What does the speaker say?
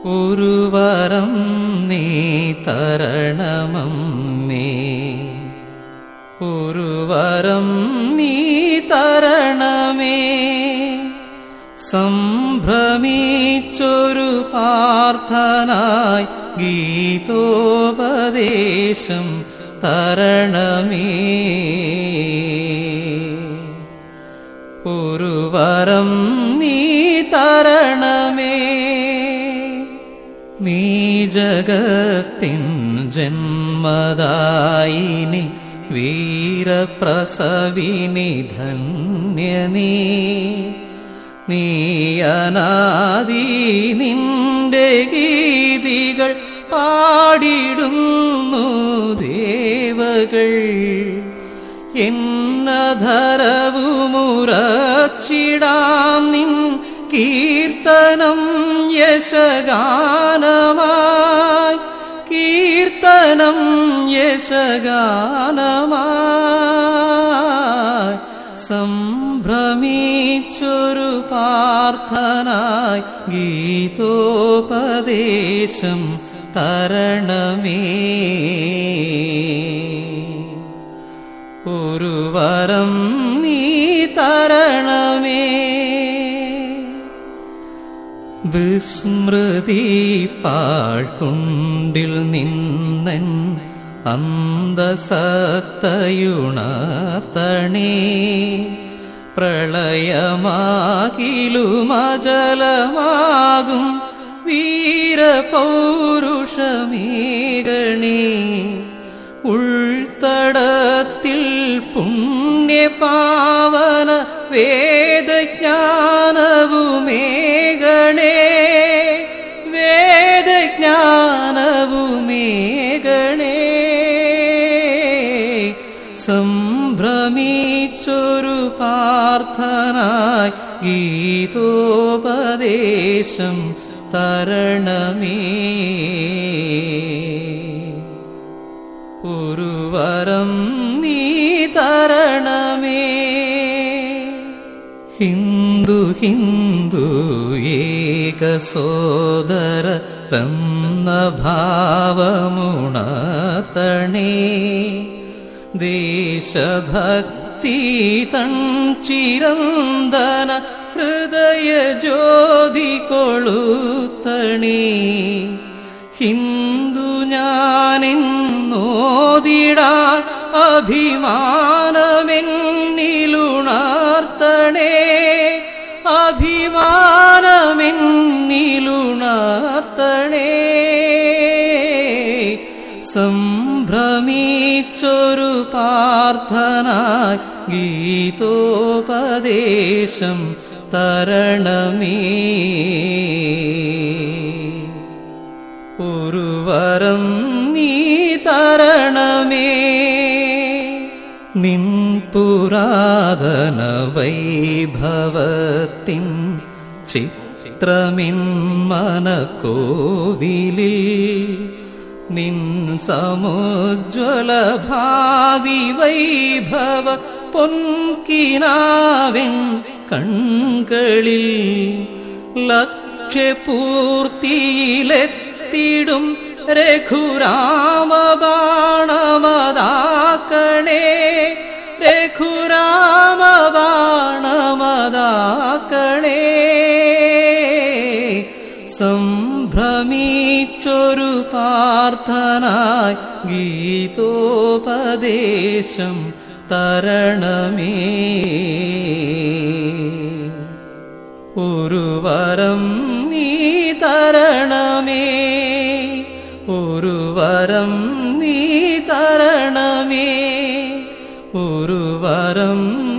ഒരു വരം നീ തരണമമ്മേ, ഒരു വരം നീ തരണമേ. സംഭ്രമിച്ചൊരു പ്രാർത്ഥനായി ഗീതോപദേശം തരണമേ. ഒരു വരം നീ തരണമേ. നീ ജഗത്തിൻ ജന്മദായിനി വീരപ്രസവിനി ധന്യനീ. നീ അനാദി നിന്റെ ഗീതികൾ പാടിടുന്നു ദേവകൾ. എന്നധരവുമുറച്ചിടാം നിൻ കീർത്തനം യശഗാനമായി, കീർത്തനം യശഗാനമായി. സംഭ്രമിച്ചൊരു പ്രാർത്ഥനായി ഗീതോപദേശം തരണമേ. ഒരു വരം നീ തരണമേ. വിസ്മൃതി പാഴ്ക്കുണ്ടിൽ നിന്നൻ അന്തസത്തയുണർത്തണേ. പ്രളയമാകിലുമജലമാകും വീരപൗരുഷമേകണേ. ഉൾത്തടത്തിൽ പുണ്യപാവന വേദജ്ഞാനവുമേകണേ, വേദജ്ഞാനവുമേകണേ. സംഭ്രമിച്ചൊരു പ്രാർത്ഥനായി ഗീതോപദേശം തരണമേ. ഒരു വരം നീ തരണമേ. ഹിന്ദു ഹിന്ദു ഏക സോദര എന്ന ഭാവമുണർത്തണേ. ദേശഭക്തി തൻ ചിരന്തന ഹൃദയ ജ്യോതി കൊളുത്തണേ. ഹിന്ദു ഞാനെന്നോതിടാൻ അഭിമാനമെന്നിലുണർത്തണേ, അഭിമാനമെന്നിലുണർത്തണേ. സംഭ്രമിച്ചൊരു പ്രാർത്ഥനായി ഗീതോപദേശം തരണമേ. ഒരു വരം നീ തരണമേ. നിൻ പുരാതന വൈഭവത്തിൻ ചിത്രമിൻ മനക്കോവിലിൽ നിൻ സമുജ്വല ഭാവി വൈഭവ പൊൻകിനാവിൻ കൺകളിൽ ലക്ഷ്യപൂർത്തിയിലെത്തിടും രഘുരാമബാണമതാക്കണേ, രഘുരാമബാണമതാക്കണേ. സംഭ്രമിച്ചൊരു പ്രാർത്ഥനായി ഗീതോപദേശം തരണമേ. ഒരു വരം നീ തരണമേ. ഒരു വരം നീ തരണമേ. ഒരു വരം